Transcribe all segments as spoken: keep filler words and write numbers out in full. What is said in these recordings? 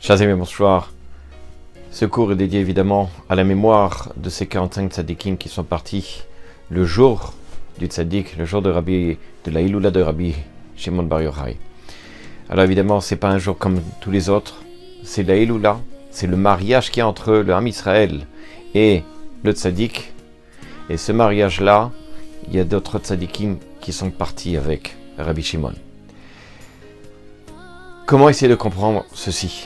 Chers amis, bonsoir. Ce cours est dédié évidemment à la mémoire de ces quarante-cinq tzadikim qui sont partis le jour du tzadik, le jour de Rabbi, de la Iloula de Rabbi Shimon Bar Yochai. Alors évidemment, c'est pas un jour comme tous les autres, c'est la Iloula, c'est le mariage qu'il y a entre le Ham Israël et le tzadik. Et ce mariage-là, il y a d'autres tzadikim qui sont partis avec Rabbi Shimon. Comment essayer de comprendre ceci?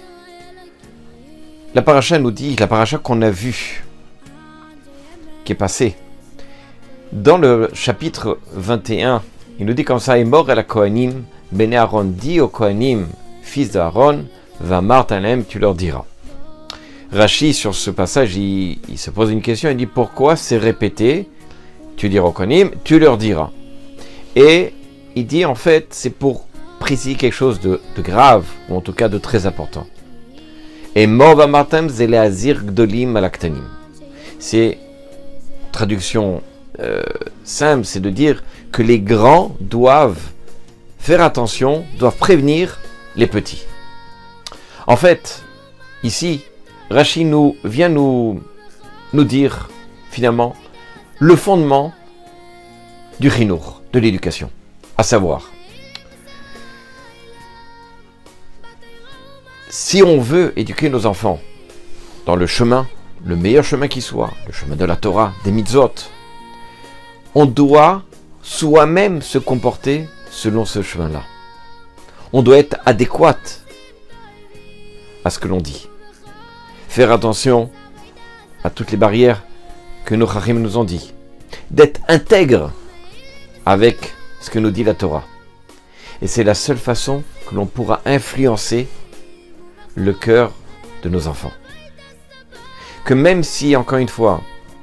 La paracha nous dit, la paracha qu'on a vue, qui est passée, dans le chapitre vingt et un, il nous dit comme ça, « Et mort à la Kohanim, Bene Aaron dit aux Kohanim, fils d'Aaron, va Martalem, tu leur diras. » Rashi, sur ce passage, il, il se pose une question, il dit, pourquoi c'est répété, tu diras aux Kohanim, tu leur diras. Et il dit, en fait, c'est pour préciser quelque chose de, de grave, ou en tout cas de très important. Et Mova Martam Zeleazir Gdolim Alaktanim. C'est, traduction euh, simple, c'est de dire que les grands doivent faire attention, doivent prévenir les petits. En fait, ici, Rashi nous vient nous, nous dire, finalement, le fondement du chinour, de l'éducation, à savoir, si on veut éduquer nos enfants dans le chemin, le meilleur chemin qui soit, le chemin de la Torah, des mitzvot, on doit soi-même se comporter selon ce chemin-là. On doit être adéquat à ce que l'on dit. Faire attention à toutes les barrières que nos chachim nous ont dit. D'être intègre avec ce que nous dit la Torah. Et c'est la seule façon que l'on pourra influencer le cœur de nos enfants. Que même si, encore une fois,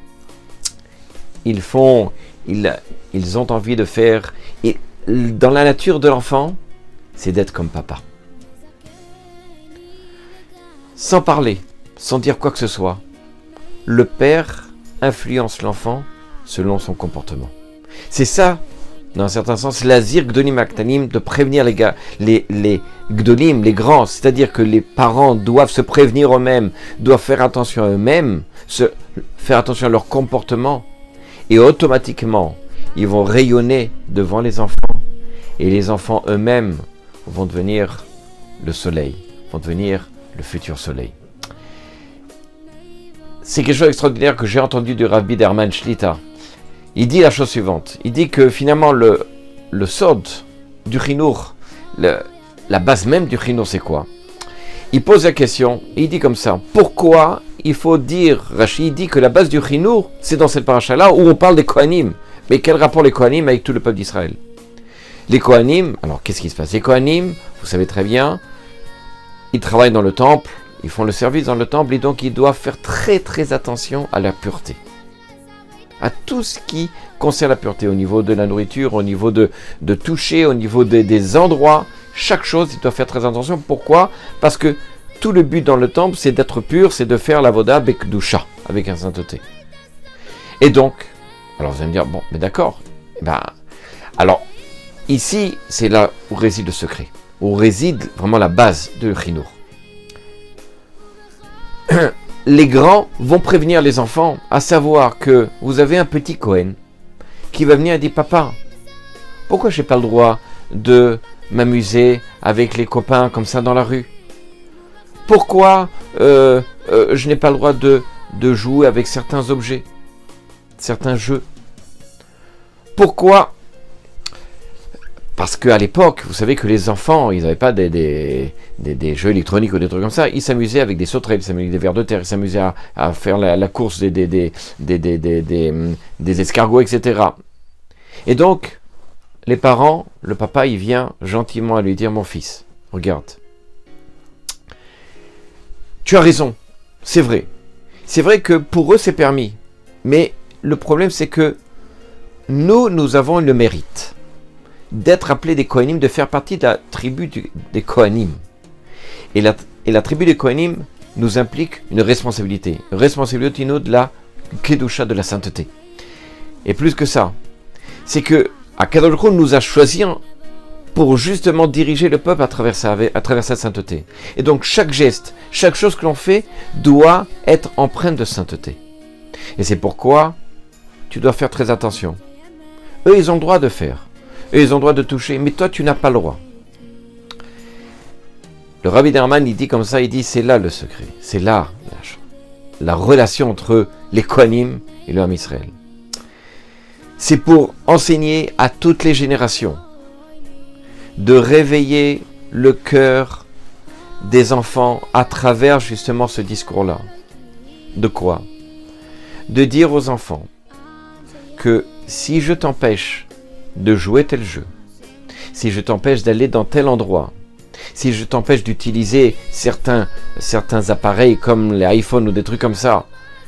ils font, ils, ils ont envie de faire, et dans la nature de l'enfant, c'est d'être comme papa. Sans parler, sans dire quoi que ce soit, le père influence l'enfant selon son comportement. C'est ça, dans un certain sens, l'azir gdolim aktanim, de prévenir les gars, les, les gdolim, les grands, c'est-à-dire que les parents doivent se prévenir eux-mêmes, doivent faire attention à eux-mêmes, se, faire attention à leur comportement, et automatiquement, ils vont rayonner devant les enfants, et les enfants eux-mêmes vont devenir le soleil, vont devenir le futur soleil. C'est quelque chose d'extraordinaire que j'ai entendu du Rav Biderman Shlita. Il dit la chose suivante, il dit que finalement le, le sod du chinour, le, la base même du chinour, c'est quoi? Il pose la question, et il dit comme ça, pourquoi il faut dire, Rashi dit que la base du chinour, c'est dans cette paracha-là où on parle des Kohanim. Mais quel rapport les Kohanim avec tout le peuple d'Israël? Les Kohanim, alors qu'est-ce qui se passe? Les Kohanim, vous savez très bien, ils travaillent dans le temple, ils font le service dans le temple, et donc ils doivent faire très très attention à la pureté. À tout ce qui concerne la pureté, au niveau de la nourriture, au niveau de, de toucher, au niveau de, des endroits, chaque chose, il doit faire très attention. Pourquoi? Parce que tout le but dans le temple, c'est d'être pur, c'est de faire la voda bekdusha, avec un sainteté. Et donc, alors vous allez me dire, bon, mais d'accord, ben, alors, ici, c'est là où réside le secret, où réside vraiment la base de chinour. Les grands vont prévenir les enfants, à savoir que vous avez un petit Cohen qui va venir et dire, papa, pourquoi je n'ai pas le droit de m'amuser avec les copains comme ça dans la rue? Pourquoi euh, euh, je n'ai pas le droit de, de jouer avec certains objets, certains jeux? Pourquoi? Parce qu'à l'époque, vous savez que les enfants, ils n'avaient pas des, des, des, des jeux électroniques ou des trucs comme ça. Ils s'amusaient avec des sauterelles, ils s'amusaient avec des vers de terre, ils s'amusaient à, à faire la, la course des, des, des, des, des, des, des, des escargots, et cetera. Et donc, les parents, le papa, il vient gentiment à lui dire, mon fils, regarde, tu as raison, c'est vrai. C'est vrai que pour eux, c'est permis. Mais le problème, c'est que nous, nous avons le mérite d'être appelés des Kohanim, de faire partie de la tribu du, des Kohanim. Et la, et la tribu des Kohanim nous implique une responsabilité. Une responsabilité de la Kedusha, de la sainteté. Et plus que ça, c'est que Akadosh Baruch Hu nous a choisis pour justement diriger le peuple à travers, sa, à travers sa sainteté. Et donc chaque geste, chaque chose que l'on fait doit être empreinte de sainteté. Et c'est pourquoi tu dois faire très attention. Eux, ils ont le droit de faire. Eux, ils ont le droit de toucher, mais toi, tu n'as pas le droit. Le Rabbi Derman, il dit comme ça, il dit, c'est là le secret. C'est là la, la relation entre les Kohanim et le Ham Israël. C'est pour enseigner à toutes les générations de réveiller le cœur des enfants à travers justement ce discours-là. De quoi? De dire aux enfants que si je t'empêche de jouer tel jeu, si je t'empêche d'aller dans tel endroit, si je t'empêche d'utiliser certains, certains appareils comme les iPhones ou des trucs comme ça,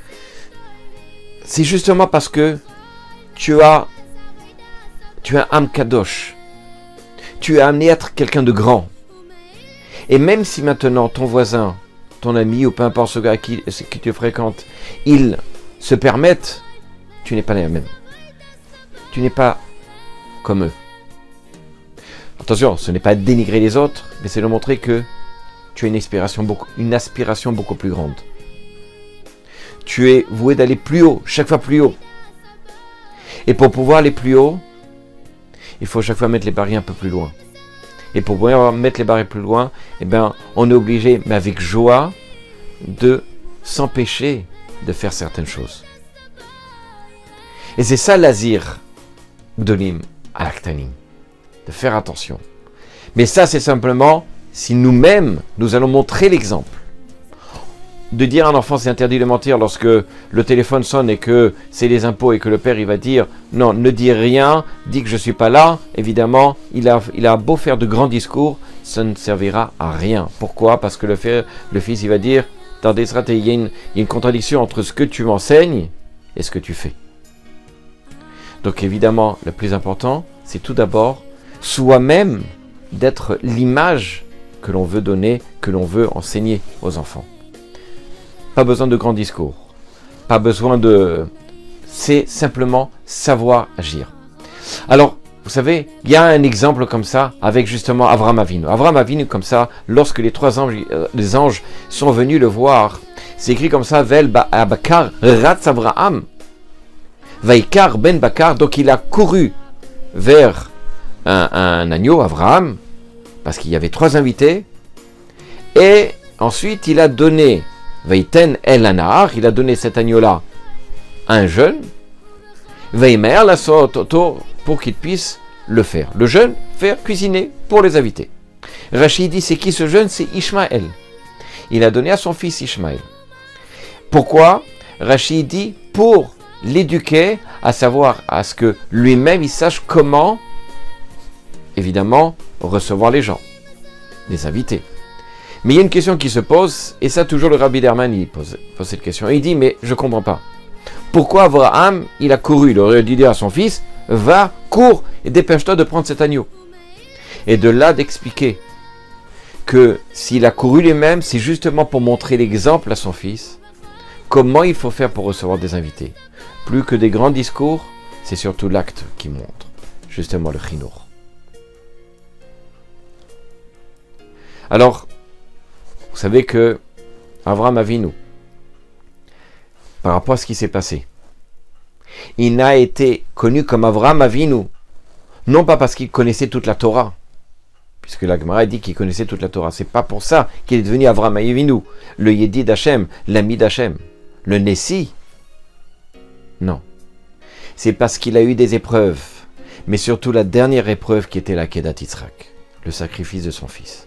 c'est justement parce que tu as, tu as un kadosh. Tu es amené à être quelqu'un de grand. Et même si maintenant ton voisin, ton ami ou peu importe ce gars qui, qui tu fréquentes, ils se permettent, tu n'es pas les mêmes. Tu n'es pas comme eux. Attention, ce n'est pas dénigrer les autres, mais c'est de montrer que tu as une aspiration beaucoup, une aspiration beaucoup plus grande. Tu es voué d'aller plus haut, chaque fois plus haut. Et pour pouvoir aller plus haut, il faut chaque fois mettre les barrières un peu plus loin. Et pour pouvoir mettre les barrières plus loin, eh ben, on est obligé, mais avec joie, de s'empêcher de faire certaines choses. Et c'est ça l'azir gdolim alaktanim, de faire attention. Mais ça, c'est simplement si nous-mêmes, nous allons montrer l'exemple. De dire à un enfant c'est interdit de mentir lorsque le téléphone sonne et que c'est les impôts et que le père il va dire non, ne dis rien, dis que je ne suis pas là, évidemment il a, il a beau faire de grands discours, ça ne servira à rien. Pourquoi? Parce que le, fait, le fils il va dire attendez, il y a une, il y a une contradiction entre ce que tu m'enseignes et ce que tu fais. Donc évidemment le plus important c'est tout d'abord soi-même d'être l'image que l'on veut donner, que l'on veut enseigner aux enfants. Pas besoin de grands discours. Pas besoin de... C'est simplement savoir agir. Alors, vous savez, il y a un exemple comme ça avec justement Avraham Avinu. Avraham Avinu, comme ça, lorsque les trois anges, euh, les anges sont venus le voir, c'est écrit comme ça, Vel Bakar Ratz Avraham, Vaikar Ben Bakar, donc il a couru vers un, un agneau, Avraham, parce qu'il y avait trois invités, et ensuite il a donné Veiten El Anahar, il a donné cet agneau-là à un jeune, Veimer la Sototo, pour qu'il puisse le faire. Le jeune, faire cuisiner pour les invités. Rachid dit, c'est qui ce jeune? C'est Ishmaël. Il a donné à son fils Ishmaël. Pourquoi? Rachid dit, pour l'éduquer, à savoir à ce que lui-même il sache comment, évidemment, recevoir les gens, les invités. Mais il y a une question qui se pose, et ça toujours le Rabbi Derman il pose, pose cette question. Et il dit, mais je ne comprends pas. Pourquoi Abraham, il a couru, il aurait dû dire à son fils, va, cours, et dépêche-toi de prendre cet agneau. Et de là d'expliquer que s'il a couru lui-même, c'est justement pour montrer l'exemple à son fils, comment il faut faire pour recevoir des invités. Plus que des grands discours, c'est surtout l'acte qui montre, justement le chinour. Alors, vous savez que Avraham Avinu, par rapport à ce qui s'est passé, il n'a été connu comme Avraham Avinu, non pas parce qu'il connaissait toute la Torah, puisque la Gemara dit qu'il connaissait toute la Torah. C'est pas pour ça qu'il est devenu Avraham Avinu, le Yedid d'Hachem, l'ami d'Hachem, le Nessi. Non. C'est parce qu'il a eu des épreuves, mais surtout la dernière épreuve qui était la Kedat Yitzhak, le sacrifice de son fils.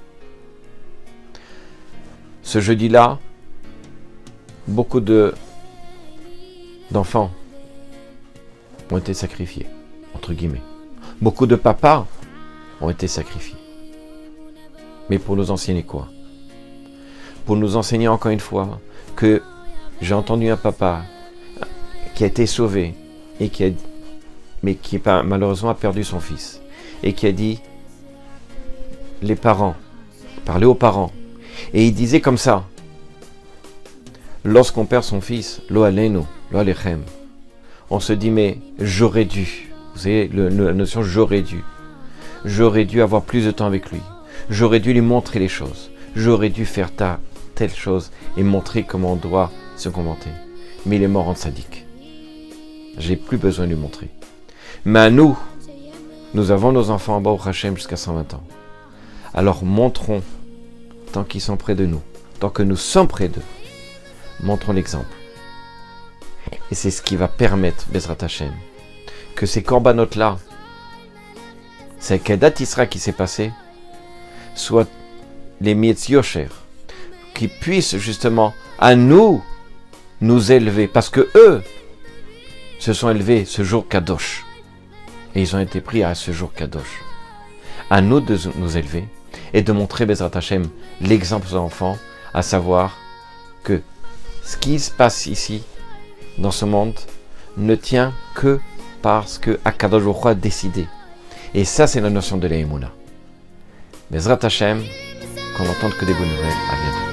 Ce jeudi-là, beaucoup de, d'enfants ont été sacrifiés, entre guillemets. Beaucoup de papas ont été sacrifiés. Mais pour nous enseigner quoi? Pour nous enseigner encore une fois que j'ai entendu un papa qui a été sauvé, et qui a, mais qui malheureusement a perdu son fils, et qui a dit, les parents, parler aux parents, et il disait comme ça, lorsqu'on perd son fils, lo alenu, lo alechem, on se dit mais j'aurais dû, vous savez le, le, la notion j'aurais dû, j'aurais dû avoir plus de temps avec lui, j'aurais dû lui montrer les choses, j'aurais dû faire ta, telle chose et montrer comment on doit se comporter. Mais il est mort en sadique. J'ai plus besoin de lui montrer. Mais à nous, nous avons nos enfants en Baruch Hashem jusqu'à cent vingt ans. Alors montrons, tant qu'ils sont près de nous, tant que nous sommes près d'eux, montrons l'exemple. Et c'est ce qui va permettre, Bezrat Hashem, que ces corbanotes-là, c'est Kedat Isra qui s'est passé, soient les Mietz Yosher, qui puissent justement à nous, nous élever, parce que eux se sont élevés ce jour Kadosh, et ils ont été pris à ce jour Kadosh. À nous de nous élever, et de montrer, Bezrat Hashem, l'exemple aux enfants, à savoir que ce qui se passe ici, dans ce monde, ne tient que parce que Akadosh Baruch Hu a décidé. Et ça, c'est la notion de l'Emouna. Bezrat Hashem, qu'on n'entende que des bonnes nouvelles. À bientôt.